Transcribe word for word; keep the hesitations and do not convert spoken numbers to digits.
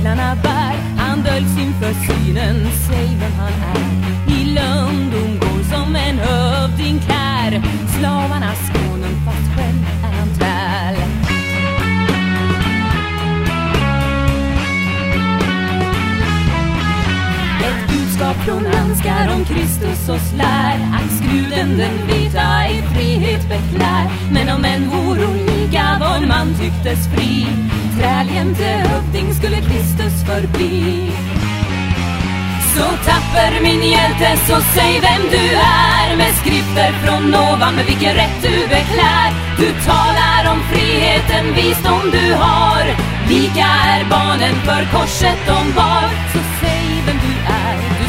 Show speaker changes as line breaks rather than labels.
ängslarna bär. Han döljs inför synen, säg vem han är. I lönndom går som en hövding klär. Slavarnas konung fast själv är han träl. Ett budskap från Ansgar om Kristus oss lär. Axgruden den vita i frihet beklär. Men om en vore lika var man tycktes fri, träl jämte hövding skulle Kristus förbli. Så tapper min hjälte, så säg vem du är. Med skrifter från ovan, med vilken rätt du beklär. Du talar om friheten, visdom du har. Lika är barnen för korset de bar. Så säg vem du är.